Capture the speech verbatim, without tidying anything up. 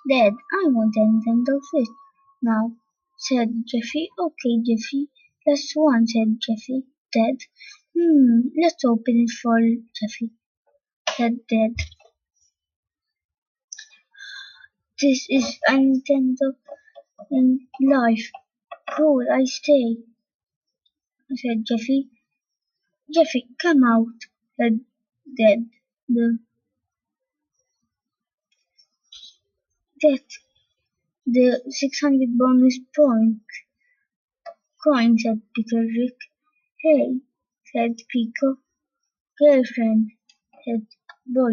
Dad, I want a Nintendo Switch now, said Jeffy. Okay, Jeffy. Last one, said Jeffy. Dad. Hmm, let's open it for Jeffy, said Dad. This is a Nintendo in life. Cool, I stay, said Jeffy. Jeffy, come out, said Dad. The, that the six hundred bonus point coin, said Peter Rick. Hey, said Pico. Girlfriend, said Boy.